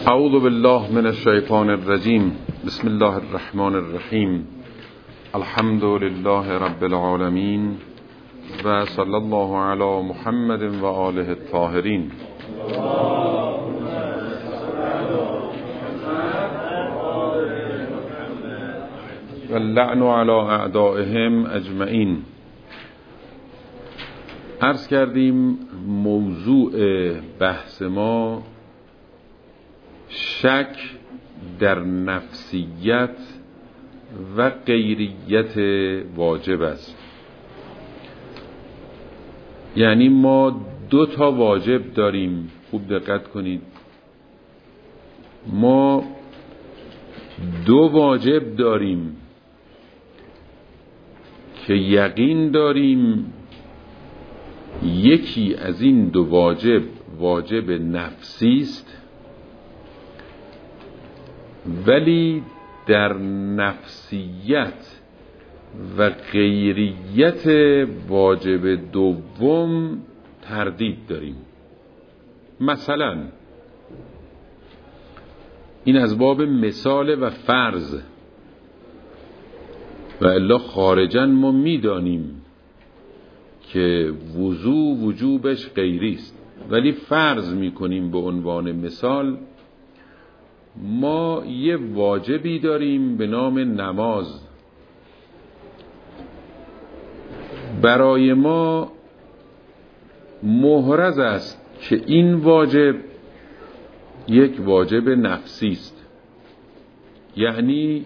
اعوذ بالله من الشیطان الرجیم. بسم الله الرحمن الرحیم. الحمد لله رب العالمین و صلی الله علی محمد و آله الطاهرین. و اللعن علی اعدائهم اجمعین. عرض کردیم موضوع بحث ما شک در نفسیت و غیریت واجب است. یعنی ما دو تا واجب داریم، خوب دقت کنید. ما دو واجب داریم که یقین داریم یکی از این دو واجب واجب نفسی است، ولی در نفسیت و غیریت واجب دوم تردید داریم. مثلا این از باب مثال و فرض، و الا خارجاً ما میدانیم که وضو وجوبش غیری است، ولی فرض میکنیم به عنوان مثال ما یه واجبی داریم به نام نماز. برای ما محرز است که این واجب یک واجب نفسی است، یعنی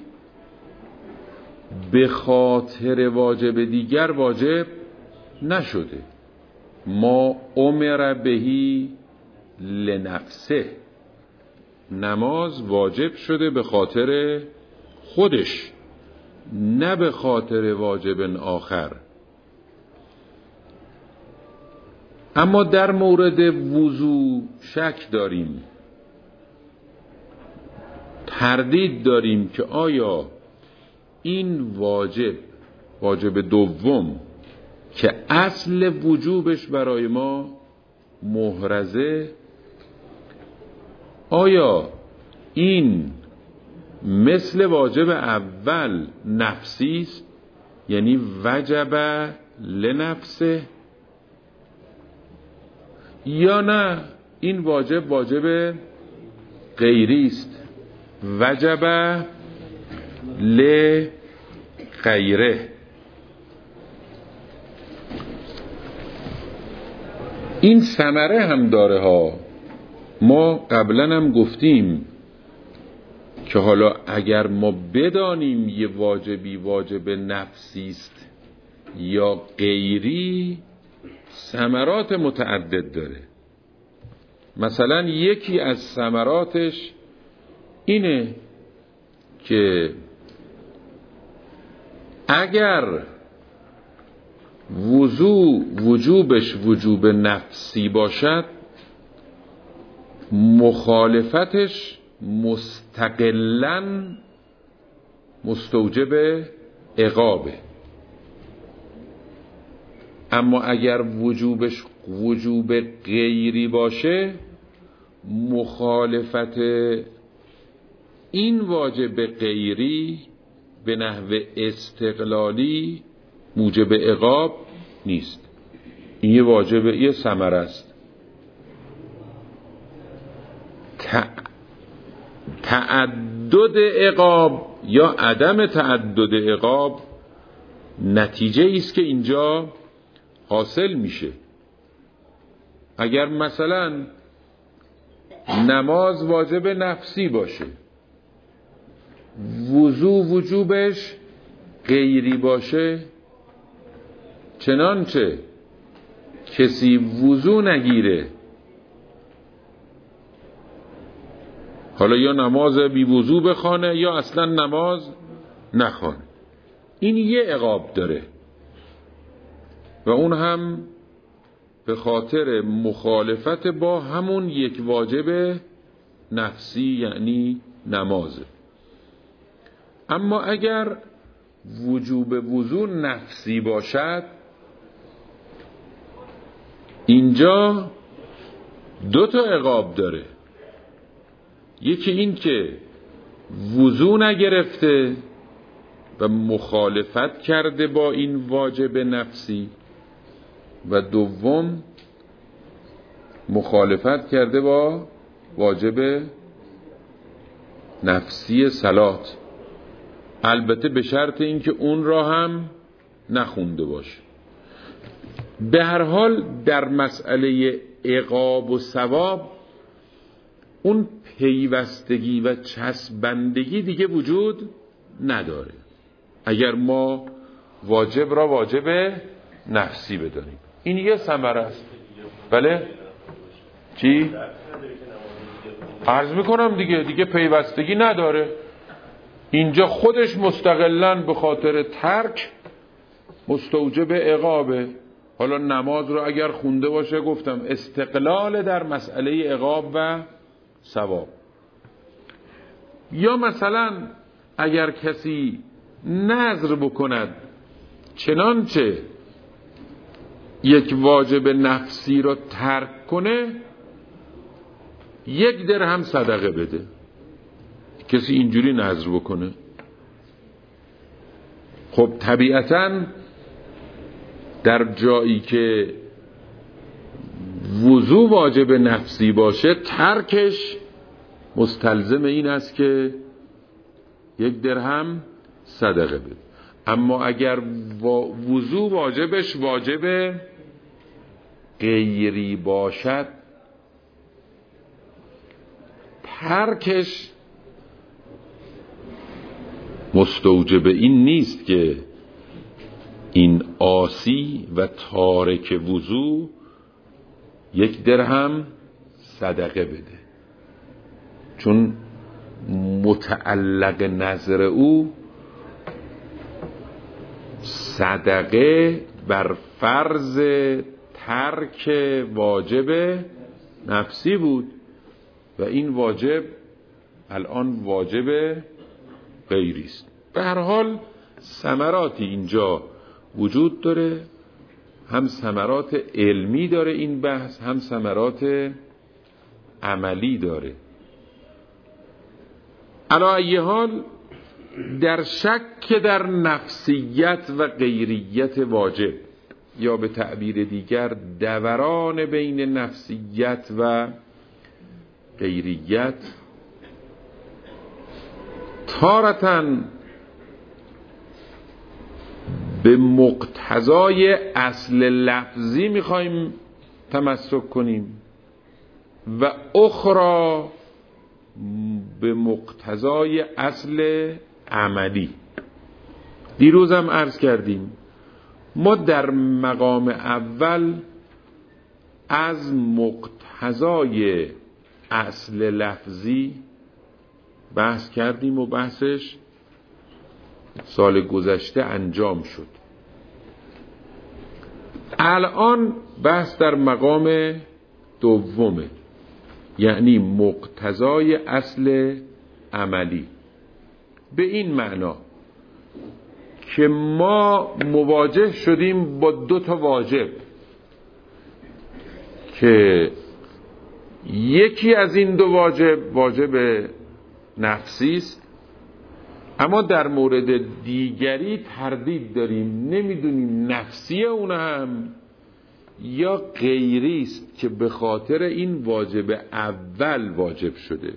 به خاطر واجب دیگر واجب نشده. ما امر بهی لنفسه، نماز واجب شده به خاطر خودش، نه به خاطر واجب آخر. اما در مورد وضو شک داریم، تردید داریم که آیا این واجب دوم که اصل وجوبش برای ما محرزه، آیا این مثل واجب اول نفسی است، یعنی وجب لنفسه، یا نه این واجب غیری است، وجب لغیره. این ثمره هم داره ها. ما قبلا هم گفتیم که حالا اگر ما بدانیم یه واجبی واجب نفسی است یا غیری، ثمرات متعدد داره. مثلا یکی از ثمراتش اینه که اگر وجوبش وجوب نفسی باشد، مخالفتش مستقلاً مستوجب عقابه. اما اگر وجوبش وجوب غیری باشه، مخالفت این واجب غیری به نحو استقلالی موجب عقاب نیست. این یه واجب، یه ثمره است. تعدد عقاب یا عدم تعدد عقاب نتیجه ایست که اینجا حاصل میشه. اگر مثلا نماز واجب نفسی باشه، وجوبش غیری باشه، چنانچه کسی وضو نگیره، حالا یا نماز بی وضو بخوانه یا اصلا نماز نخوانه، این یه عقاب داره، و اون هم به خاطر مخالفت با همون یک واجب نفسی، یعنی نمازه. اما اگر وجوب وضو نفسی باشد، اینجا دو تا عقاب داره. یکی این که وضو نگرفته و مخالفت کرده با این واجب نفسی، و دوم مخالفت کرده با واجب نفسی صلات، البته به شرط اینکه اون را هم نخونده باشه. به هر حال در مسئله عقاب و ثواب اون پیوستگی و چسبندگی دیگه وجود نداره اگر ما واجب را واجب نفسی بدانیم. این یه ثمره است. بله؟ چی؟ عرض میکنم دیگه پیوستگی نداره. اینجا خودش مستقلاً به خاطر ترک مستوجب عقابه. حالا نماز رو اگر خونده باشه گفتم استقلال در مسئله عقاب و ثواب. یا مثلا اگر کسی نذر بکند چنانچه یک واجب نفسی رو ترک کنه 1 درهم صدقه بده. کسی اینجوری نذر بکنه، خب طبیعتاً در جایی که وضو واجب نفسی باشه ترکش مستلزم این است که 1 درهم صدقه بده. اما اگر وضو واجبش واجب غیری باشد ترکش مستوجب این نیست که این عاصی و تارک وضو 1 درهم صدقه بده، چون متعلق نظر او صدقه بر فرض ترک واجب نفسی بود و این واجب الان واجب غیری است. به هر حال ثمراتی اینجا وجود داره، هم ثمرات علمی داره این بحث، هم ثمرات عملی داره. علی ای حال در شک در نفسیت و غیریت واجب، یا به تعبیر دیگر دوران بین نفسیت و غیریت، تارتاً به مقتضای اصل لفظی میخوایم تمسک کنیم و اخرى به مقتضای اصل عملی. دیروز هم عرض کردیم ما در مقام اول از مقتضای اصل لفظی بحث کردیم و بحثش سال گذشته انجام شد. الان بحث در مقام دومه، یعنی مقتضای اصل عملی، به این معنا که ما مواجه شدیم با 2 تا واجب که یکی از این 2 واجب نفسی است، اما در مورد دیگری تردید داریم، نمیدونیم نفسی اون هم یا غیری است که به خاطر این واجب اول واجب شده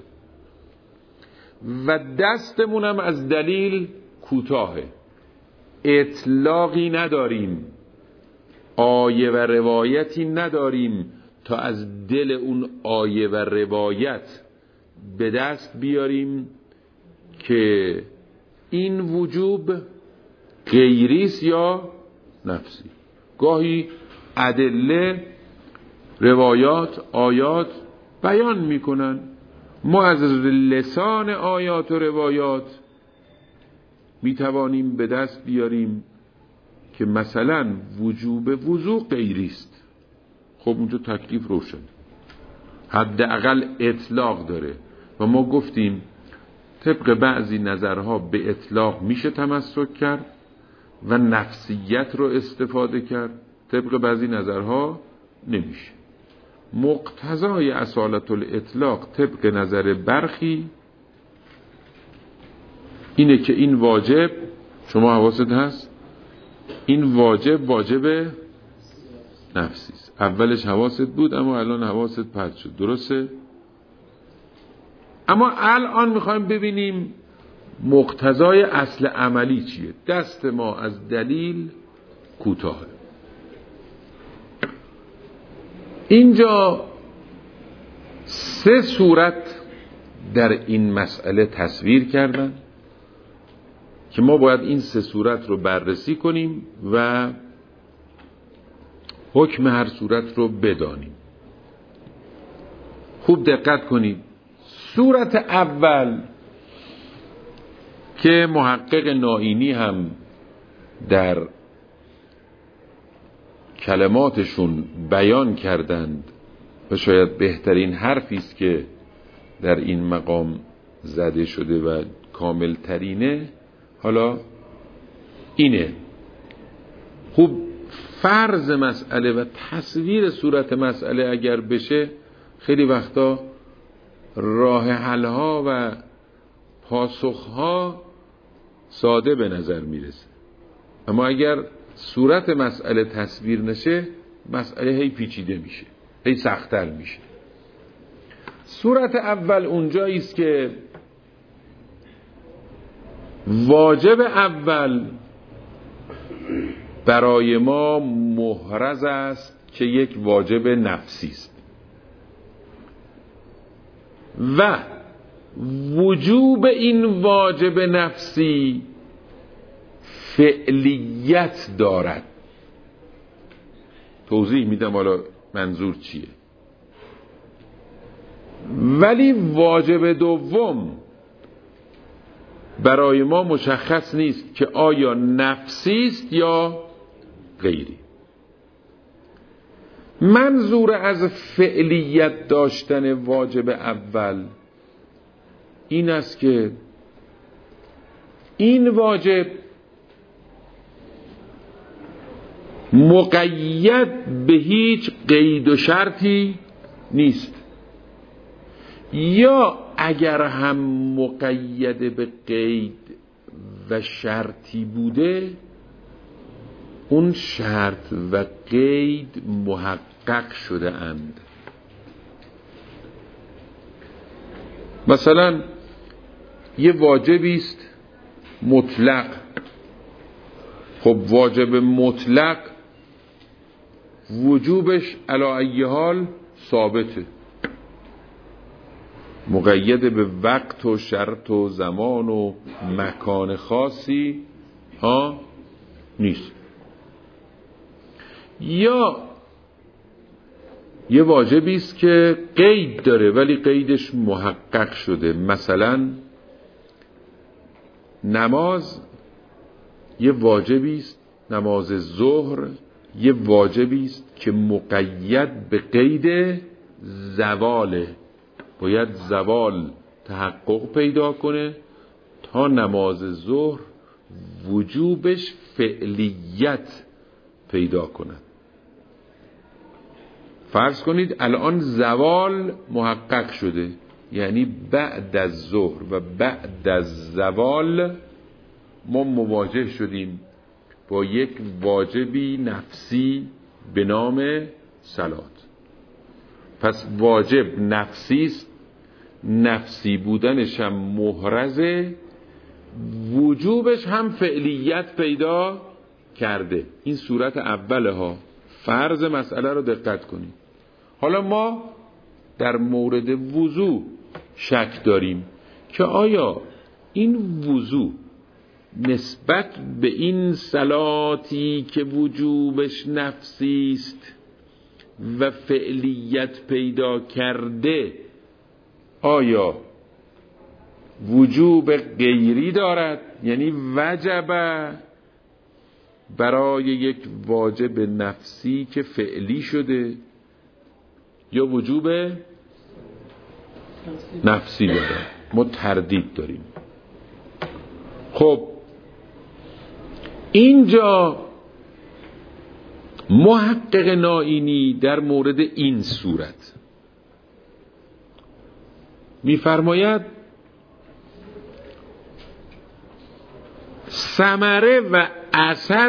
و دستمون هم از دلیل کوتاهه، اطلاقی نداریم، آیه و روایتی نداریم تا از دل اون آیه و روایت به دست بیاریم که این وجوب غیریست یا نفسی. گاهی ادله، روایات، آیات بیان میکنن، ما از لسان آیات و روایات میتوانیم به دست بیاریم که مثلا وجوب وضو غیریست. خب اونجا تکلیف روشن، حداقل اطلاق داره و ما گفتیم طبق بعضی نظرها به اطلاق میشه تمسک کرد و نفسیت رو استفاده کرد، طبق بعضی نظرها نمیشه. مقتضای اصالت الاطلاق طبق نظر برخی اینه که این واجب، شما حواست هست، این واجب نفسی است. اولش حواست بود اما الان حواست پرت شد، درسته؟ اما الان میخوایم ببینیم مقتضای اصل عملی چیه. دست ما از دلیل کوتاهه. اینجا 3 صورت در این مسئله تصویر کردن که ما باید این 3 صورت رو بررسی کنیم و حکم هر صورت رو بدانیم. خوب دقت کنید. صورت اول که محقق نائینی هم در کلماتشون بیان کردند و شاید بهترین حرفی است که در این مقام زده شده و کامل ترینه، حالا اینه. خوب فرض مسئله و تصویر صورت مسئله اگر بشه، خیلی وقتا راه حل‌ها و پاسخ‌ها ساده به نظر میرسه، اما اگر صورت مسئله تصویر نشه، مسئله هی پیچیده میشه، هی سخت‌تر میشه. صورت اول اونجایی است که واجب اول برای ما محرز است که یک واجب نفسی است و وجوب این واجب نفسی فعلیت دارد. توضیح میدم حالا منظور چیه. ولی واجب دوم برای ما مشخص نیست که آیا نفسی است یا غیری. منظور از فعلیت داشتن واجب اول این است که این واجب مقید به هیچ قید و شرطی نیست، یا اگر هم مقید به قید و شرطی بوده، اون شرط و قید محقق شده اند. مثلا یه واجبی است مطلق. خب واجب مطلق وجوبش علی ای حال ثابته، مقید به وقت و شرط و زمان و مکان خاصی نیست. یا یه واجبی است که قید داره ولی قیدش محقق شده. مثلا نماز یه واجبی است، نماز ظهر یه واجبی است که مقید به قید زواله، باید زوال تحقق پیدا کنه تا نماز ظهر وجوبش فعلیت پیدا کنه. فرض کنید الان زوال محقق شده، یعنی بعد از ظهر و بعد از زوال ما مواجه شدیم با یک واجبی نفسی به نام صلات. پس واجب نفسی است، نفسی بودنش هم محرزه، وجوبش هم فعلیت پیدا کرده. این صورت اوله ها. فرض مسئله رو دقت کنید. حالا ما در مورد وضو شک داریم که آیا این وضو نسبت به این صلاتی که وجوبش نفسی است و فعلیت پیدا کرده، آیا وجوب غیری دارد، یعنی وجب برای یک واجب نفسی که فعلی شده، یا وجوب نفسی دارد؟ ما تردید داریم. خب اینجا محقق نائینی در مورد این صورت می‌فرماید ثمره و اثر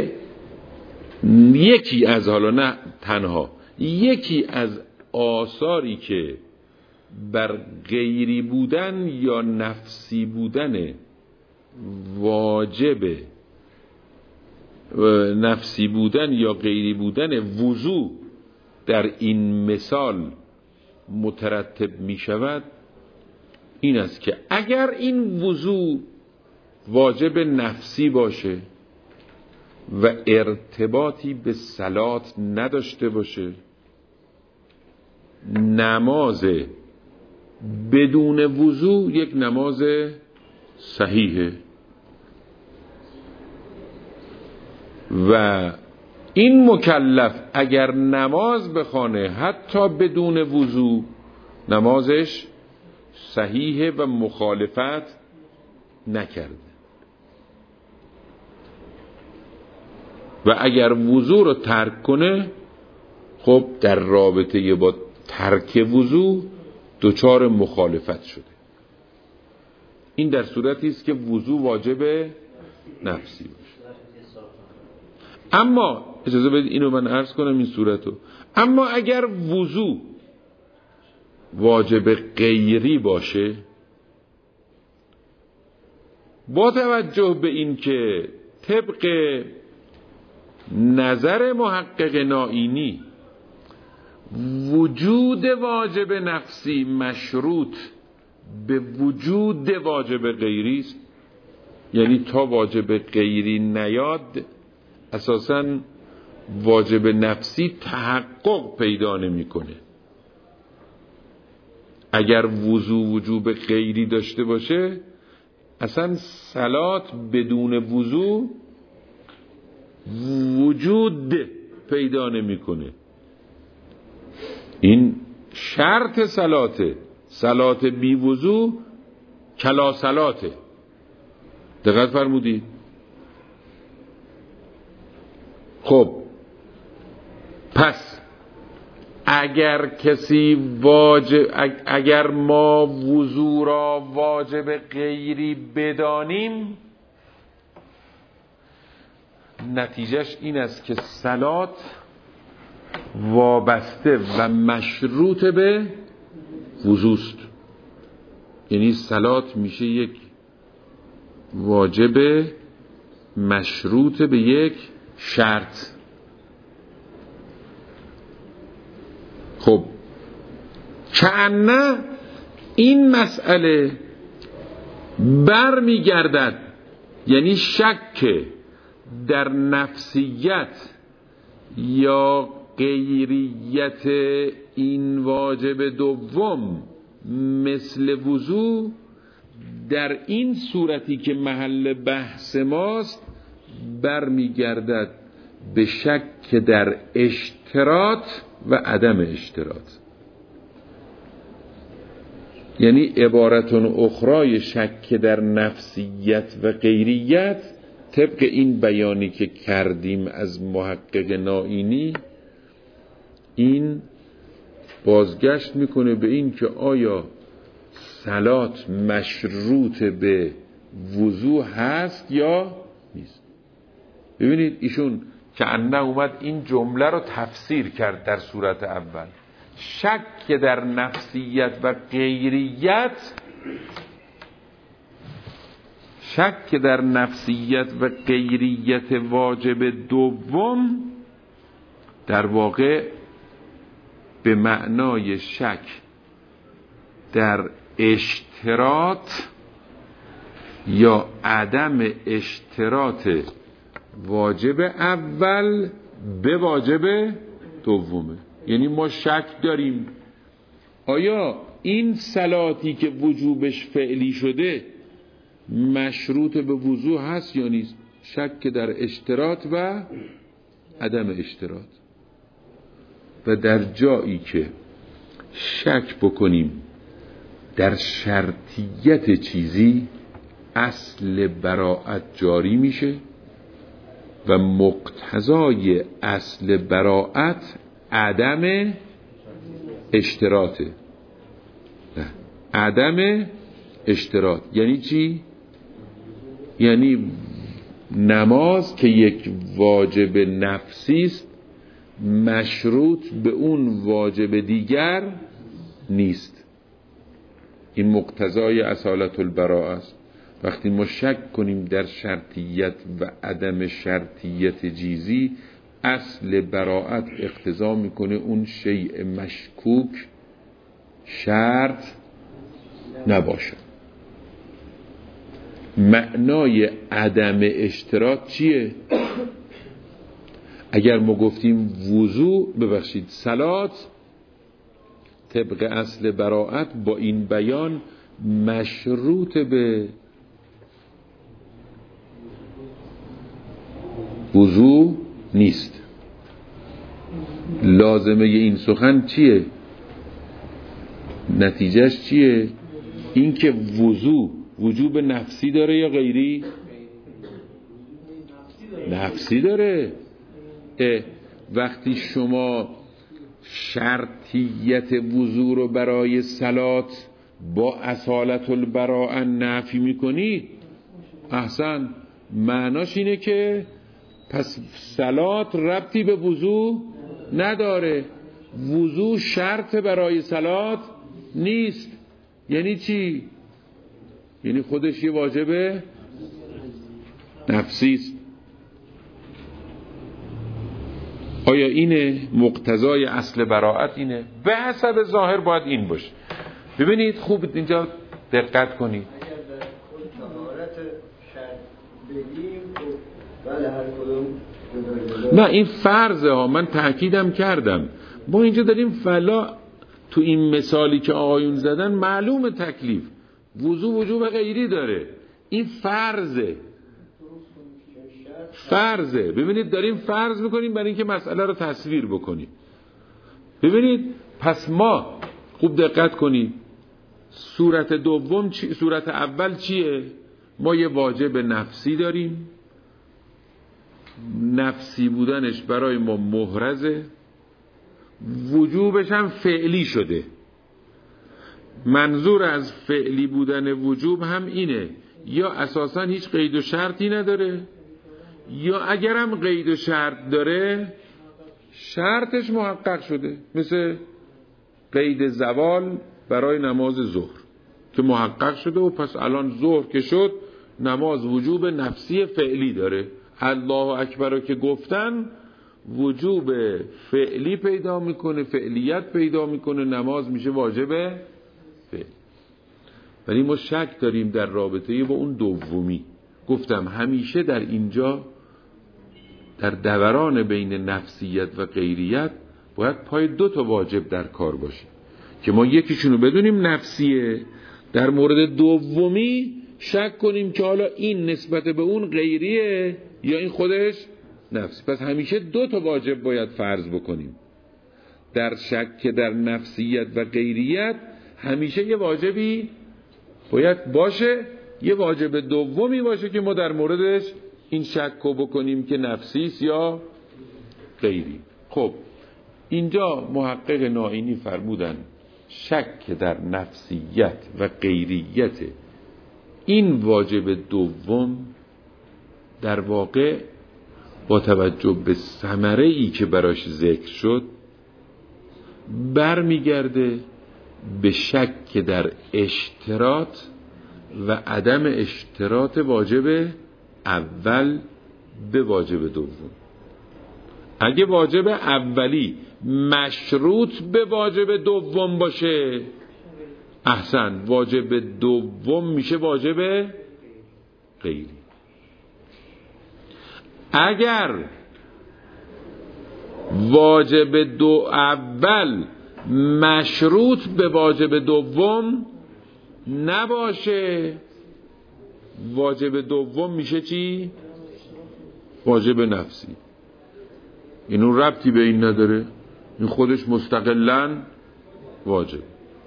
یکی از، حالا نه تنها، یکی از آثاری که بر غیری بودن یا نفسی بودن واجب، نفسی بودن یا غیری بودن وضو در این مثال مترتب می شود این است که اگر این وضو واجب نفسی باشه و ارتباطی به صلات نداشته باشه، نماز بدون وضو یک نماز صحیحه و این مکلف اگر نماز بخوانه حتی بدون وضو نمازش صحیحه و مخالفت نکرده. و اگر وضو رو ترک کنه خب در رابطه با ترک وضو دچار مخالفت شده. این در صورتی است که وضو واجب نفسی باشه. اما اجازه بدید اینو من عرض کنم این صورتو. اما اگر وضو واجب غیری باشه، با توجه به این که طبق نظر محقق نائینی وجود واجب نفسی مشروط به وجود واجب غیری است، یعنی تا واجب غیری نیاد اساساً واجب نفسی تحقق پیدا نمی‌کنه. اگر وجوب غیری داشته باشه اصلا صلات بدون وضو وجود پیدا نمی‌کنه. این شرط صلاته. صلات بی وضو کلا صلاته. دقت فرمودید؟ خب پس اگر ما وضو را واجب غیری بدانیم نتیجهش این است که صلات وابسته و مشروط به وضوست. یعنی صلات میشه یک واجب مشروط به یک شرط. خب کأنه این مسئله برمیگردد، یعنی شک در نفسیت یا غیریت این واجب دوم مثل وضو در این صورتی که محل بحث ماست برمیگردد به شک در اشتراط و عدم اشتراط. یعنی عبارتون اخرای شک در نفسیت و غیریت طبق این بیانی که کردیم از محقق نائینی این بازگشت میکنه به این که آیا صلات مشروط به وضو هست یا نیست. ببینید ایشون کأنه اومد این جمله رو تفسیر کرد در صورت اول. شک در نفسیت و غیریت، شک در نفسیت و غیریت واجب دوم در واقع به معنای شک در اشتراط یا عدم اشتراط واجب اول به واجب دومه. یعنی ما شک داریم آیا این صلاتی که وجوبش فعلی شده مشروط به وضو هست یا نیست. شک در اشتراط و عدم اشتراط. و در جایی که شک بکنیم در شرطیت چیزی اصل براءت جاری میشه و مقتضای اصل براءت عدم اشتراطه. نه، عدم اشتراط یعنی چی؟ یعنی نماز که یک واجب نفسی است مشروط به اون واجب دیگر نیست. این مقتضای اصالت البراءه است. وقتی ما شک کنیم در شرطیت و عدم شرطیت جیزی، اصل براءت اقتضا میکنه اون شیء مشکوک شرط نباشه. معنای عدم اشتراط چیه؟ اگر ما گفتیم صلات طبق اصل براءت با این بیان مشروط به وضو نیست. لازمه این سخن چیه؟ نتیجهش چیه؟ این که وجوب نفسی داره یا غیری؟ نفسی داره. وقتی شما شرطیت وضو رو برای صلات با اصالت البراءه نفی میکنی، احسن، معناش اینه که پس صلات ربطی به وضو نداره، وضو شرط برای صلات نیست. یعنی چی؟ یعنی خودش یه واجب نفسی است. آیا اینه مقتضای اصل براءت؟ اینه به حسب ظاهر باید این باشه. ببینید خوب اینجا دقت کنید. اگر در خود طهارت شرط بگیم بله هر کدوم نه، این فرضه ها، من تأکیدم کردم. ما اینجا داریم فلا تو این مثالی که آقایون زدن معلوم تکلیف وضوب غیری داره. این فرضه. ببینید داریم فرض میکنیم برای اینکه مسئله رو تصویر بکنیم. ببینید پس ما خوب دقت کنید، صورت اول چیه؟ ما یه واجب نفسی داریم، نفسی بودنش برای ما محرزه، وجوبش هم فعلی شده. منظور از فعلی بودن وجوب هم اینه یا اساسا هیچ قید و شرطی نداره، یا اگرم قید و شرط داره شرطش محقق شده، مثل قید زوال برای نماز ظهر که محقق شده و پس الان ظهر که شد نماز وجوب نفسی فعلی داره. الله اکبر رو که گفتن وجوب فعلی پیدا میکنه، فعلیت پیدا میکنه، نماز میشه واجب فعلی. ولی ما شک داریم در رابطه با اون دومی. گفتم همیشه در اینجا در دوران بین نفسیت و غیریت باید پای دو تا واجب در کار باشه که ما یکیشونو بدونیم نفسیه، در مورد دومی شک کنیم که حالا این نسبت به اون غیریه یا این خودش نفسی. پس همیشه دو تا واجب باید فرض بکنیم. در شک در نفسیت و غیریت همیشه یه واجبی باید باشه، یه واجب دومی باشه که ما در موردش این شک رو بکنیم که نفسیست یا غیری. خب اینجا محقق نائینی فرمودن شک در نفسیت و غیریت این واجب دوم در واقع با توجه به ثمره ای که براش ذکر شد برمیگرده به شک در اشتراط و عدم اشتراط واجب اول به واجب دوم. اگه واجب اولی مشروط به واجب دوم باشه، احسن، واجب دوم میشه واجب غیری. اگر واجب اول مشروط به واجب دوم نباشه، واجب دوم میشه چی؟ واجب نفسی. اینو ربطی به این نداره، این خودش مستقلاً واجب.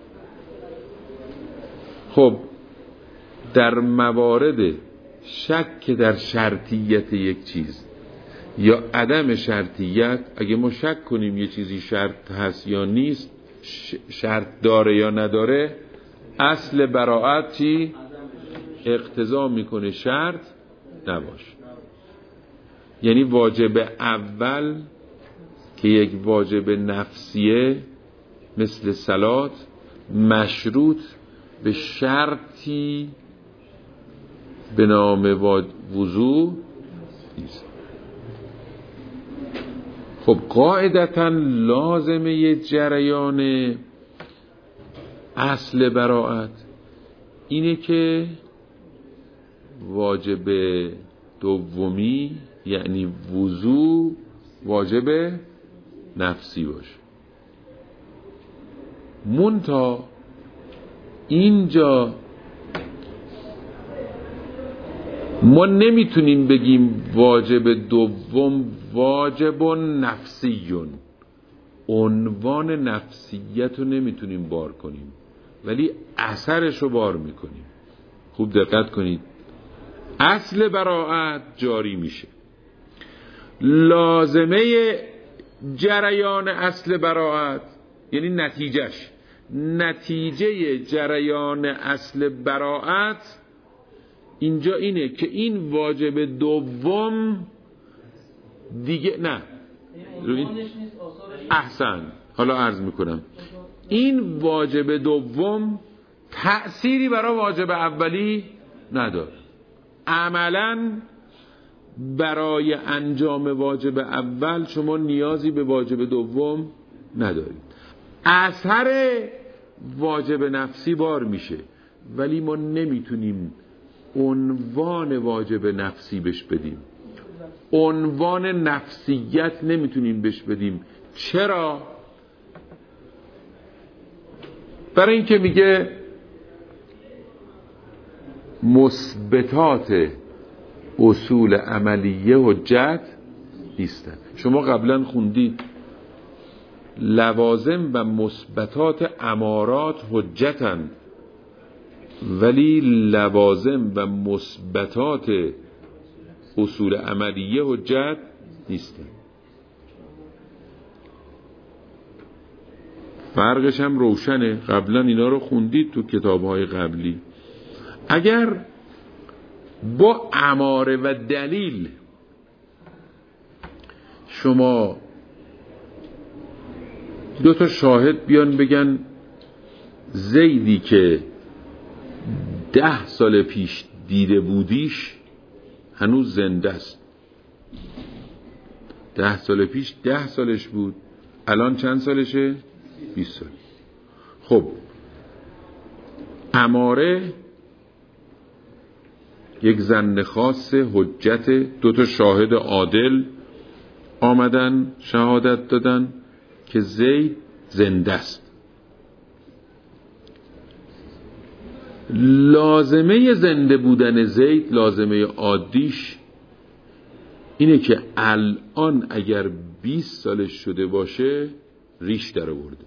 خب در موارد شک در شرطیت یک چیز یا عدم شرطیت، اگه ما شک کنیم یه چیزی شرط هست یا نیست، شرط داره یا نداره، اصل براءت چی؟ اقتضا میکنه شرط نباشه. یعنی واجب اول که یک واجب نفسیه مثل صلات مشروط به شرطی به نام وضو نیست. خب قاعدتا لازمه جریان اصل براءت اینه که واجب دومی یعنی وضو واجب نفسی باشه. منتها اینجا ما نمیتونیم بگیم واجب دوم واجب نفسیون، عنوان نفسیت رو نمیتونیم بار کنیم ولی اثرش رو بار میکنیم. خوب دقت کنید، اصل براءت جاری میشه. لازمه جریان اصل براءت یعنی نتیجه جریان اصل براءت اینجا اینه که این واجب دوم دیگه نه. احسن، حالا عرض میکنم این واجب دوم تأثیری برای واجب اولی نداره. عملاً برای انجام واجب اول شما نیازی به واجب دوم ندارید. اثر واجب نفسی بار میشه ولی ما نمیتونیم عنوان واجب نفسی بهش بدیم، عنوان نفسیت نمیتونیم بهش بدیم. چرا؟ برای اینکه میگه مثبتات اصول عملیه حجت نیستن. شما قبلا خوندید لوازم و مثبتات امارات حجتن ولی لوازم و مثبتات اصول عملیه حجت نیستن. فرقش هم روشنه، قبلا اینا رو خوندید تو کتاب‌های قبلی. اگر با اماره و دلیل شما دو تا شاهد بیان بگن زیدی که 10 سال پیش دیده بودیش هنوز زنده است. 10 سال پیش 10 سالش بود، الان چند سالشه؟ 20 سال. خب اماره یک ظن خاص حجت، دو تا شاهد عادل آمدن شهادت دادن که زید زنده است. لازمه زنده بودن زید، لازمه عادیش اینه که الان اگر 20 سالش شده باشه ریش در آورده.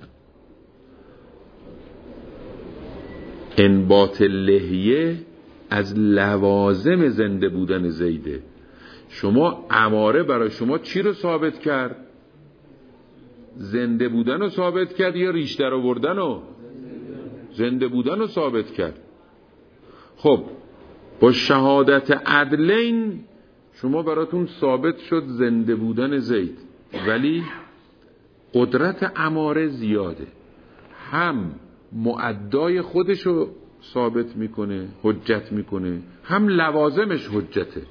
انبات لحیه از لوازم زنده بودن زیده. شما اماره برای شما چی رو ثابت کرد؟ زنده بودن رو ثابت کرد یا ریش در آوردن رو؟ زنده بودن رو ثابت کرد. خب با شهادت عدلین شما براتون ثابت شد زنده بودن زید، ولی قدرت اماره زیاده، هم معدای خودشو ثابت میکنه، حجت میکنه، هم لوازمش حجته.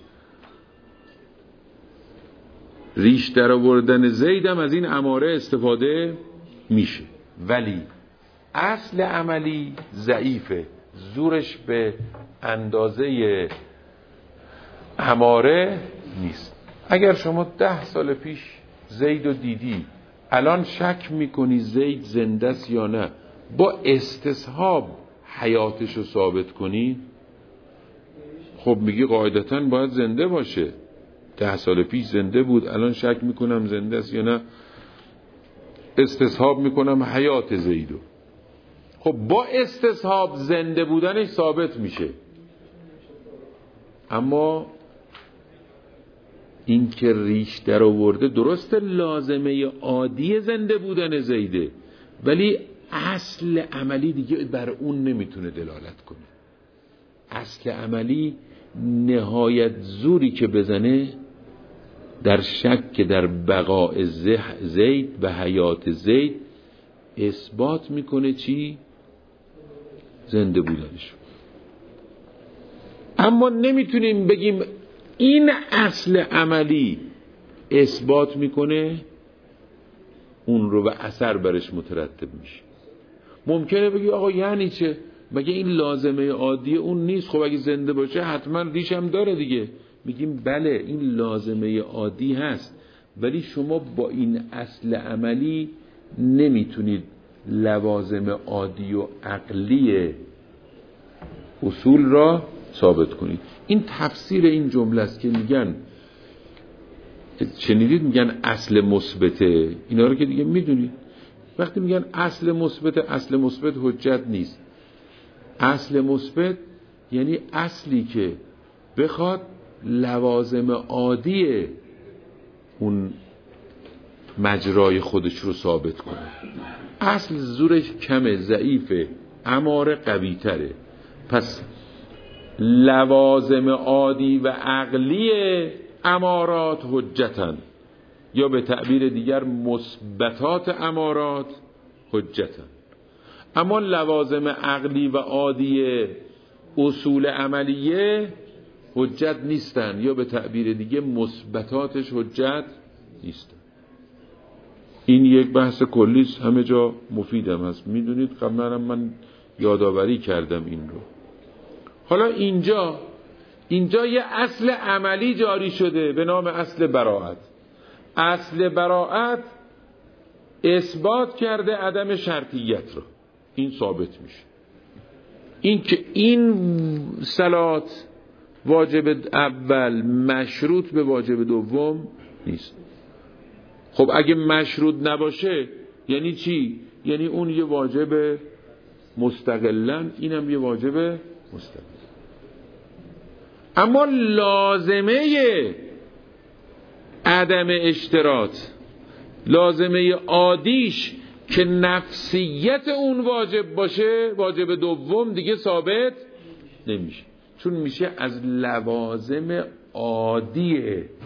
ریش در آوردن زیدم از این اماره استفاده میشه، ولی اصل عملی ضعیفه، زورش به اندازه اماره نیست. اگر شما 10 سال پیش زید رو دیدی، الان شک میکنی زید زنده است یا نه، با استصحاب حیاتش رو ثابت کنی، خب میگی قاعدتاً باید زنده باشه. 10 سال پیش زنده بود، الان شک میکنم زنده است یا نه، استصحاب میکنم حیات زیدو. خب با استصحاب زنده بودنش ثابت میشه، اما این که ریش در آورده درست لازمه عادی زنده بودن زیده، ولی اصل عملی دیگه بر اون نمیتونه دلالت کنه. اصل عملی نهایت زوری که بزنه در شک در بقاء زید و حیات زید اثبات میکنه چی؟ زنده بودنش. اما نمیتونیم بگیم این اصل عملی اثبات میکنه اون رو و اثر برش مترتب میشه. ممکنه بگی آقا یعنی چه؟ مگه این لازمه عادی اون نیست؟ خب اگه زنده باشه حتما ریش هم داره دیگه. میگیم بله این لازمه عادی هست، ولی شما با این اصل عملی نمیتونید لوازم عادی و عقلی اصول را ثابت کنید. این تفسیر این جمله است که میگن، شنیدید میگن اصل مثبته، اینا رو که دیگه میدونید. وقتی میگن اصل مثبت حجت نیست. اصل مثبت یعنی اصلی که بخواد لوازم عادی اون مجرای خودش رو ثابت کنه. اصل زورش کمه، ضعیفه، اماره قوی تره. پس لوازم عادی و عقلی امارات حجتن، یا به تعبیر دیگر مثبتات امارات حجتن. اما لوازم عقلی و عادی اصول عملیه حجت نیستن، یا به تعبیر دیگه مثبتاتش حجت نیستن. این یک بحث کلی است، همه جا مفیدم هست. میدونید قبلا من یادآوری کردم این رو. حالا اینجا یه اصل عملی جاری شده به نام اصل براءت. اصل براءت اثبات کرده عدم شرطیت رو. این ثابت میشه. این که این صلات واجب اول مشروط به واجب دوم نیست. خب اگه مشروط نباشه یعنی چی؟ یعنی اون یه واجب مستقلن، اینم یه واجب مستقل. اما لازمه عدم اشتراط، لازمه عادیش که نفسیت اون واجب باشه، واجب دوم دیگه ثابت نمیشه، چون میشه از لوازم عادی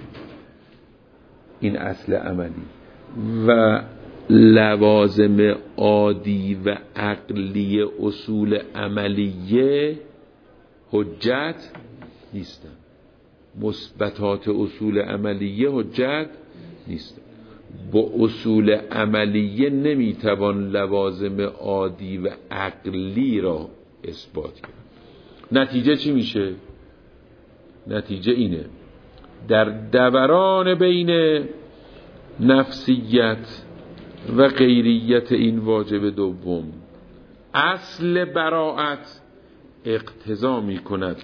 این اصل عملی و لوازم عادی و عقلی اصول عملیه حجت نیستن. مثبتات اصول عملیه حجت نیستن. با اصول عملیه نمیتوان لوازم عادی و عقلی را اثبات کرد. نتیجه چی میشه؟ نتیجه اینه در دوران بین نفسیت و غیریت این واجب دوم اصل براءت اقتضا می کند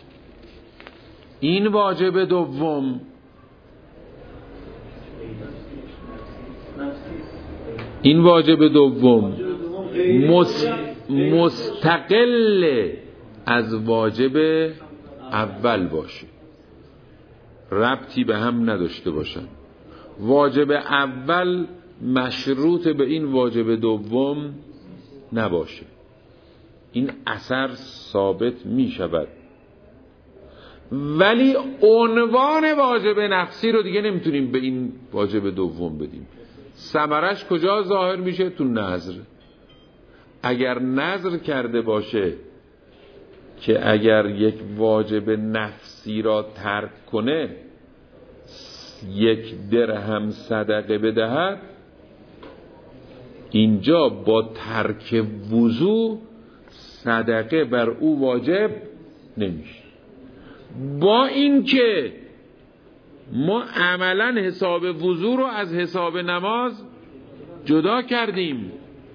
این واجب دوم مستقل از واجب اول باشه، ربطی به هم نداشته باشن. واجب اول مشروط به این واجب دوم نباشه، این اثر ثابت می شود. ولی عنوان واجب نفسی رو دیگه نمیتونیم به این واجب دوم بدیم. ثمرش کجا ظاهر میشه؟ تو نظر. اگر نظر کرده باشه که اگر یک واجب نفسی را ترک کنه 1 درهم صدقه بدهد، اینجا با ترک وضو صدقه بر او واجب نمیشه. با اینکه ما عملا حساب وضو رو از حساب نماز جدا کردیم،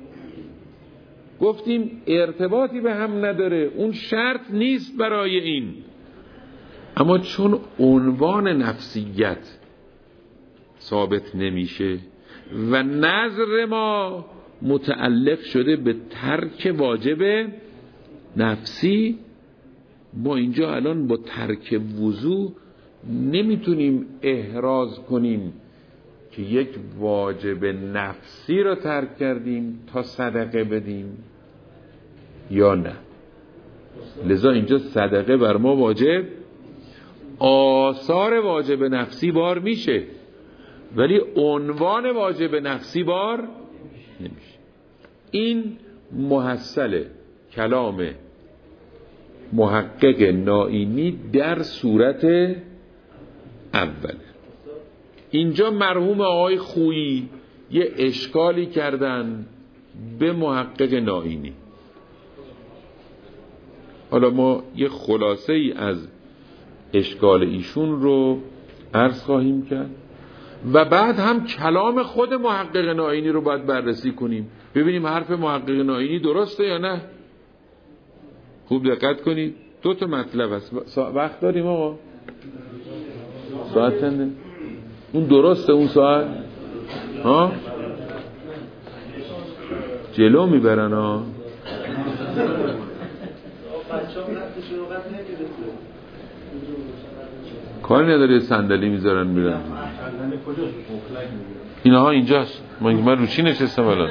گفتیم ارتباطی به هم نداره، اون شرط نیست برای این، اما چون عنوان نفسیت ثابت نمیشه و نظر ما متعلق شده به ترک واجب نفسی، ما اینجا الان با ترک وضو نمیتونیم احراز کنیم که یک واجب نفسی را ترک کردیم تا صدقه بدیم یا نه. لذا اینجا صدقه بر ما واجب، آثار واجب نفسی بار میشه ولی عنوان واجب نفسی بار نمیشه. این محصل کلام محقق نائینی در صورت اوله. اینجا مرحوم آقای خویی یه اشکالی کردن به محقق نائینی. حالا ما یه خلاصه ای از اشکال ایشون رو عرض خواهیم کرد و بعد هم کلام خود محقق نائینی رو باید بررسی کنیم، ببینیم حرف محقق نائینی درسته یا نه. خوب دقت کنید، 2 تا مطلب هست. وقت داریم آقا؟ ساعت چنده؟ اون درسته اون ساعت؟ ها؟ جلو میبرن ها؟ کاری نداره صندلی میذارن میرن. اینها اینجاست. من رو چی نشستم الان؟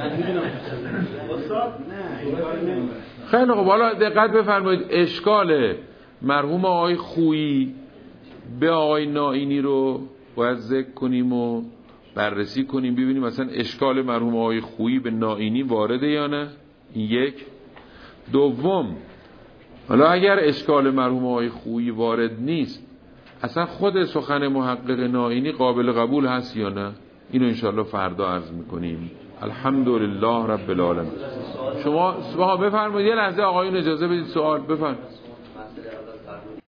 خیلی خوب. حالا دقت بفرمایید، اشکال مرحوم آقای خویی به آقای نائینی رو باید ذکر کنیم و بررسی کنیم، ببینیم مثلا اشکال مرحوم آقای خویی به نائینی وارده یا نه. این یک. دوم، حالا اگر اشکال مرحوم آقای خویی وارد نیست، اصلا خود سخن محقق نائینی قابل قبول هست یا نه؟ اینو انشاءالله فردا عرض میکنیم. الحمدلله رب العالمین. شما بفرمایید. یه لحظه آقایون اجازه بدید سوال بفرمایید.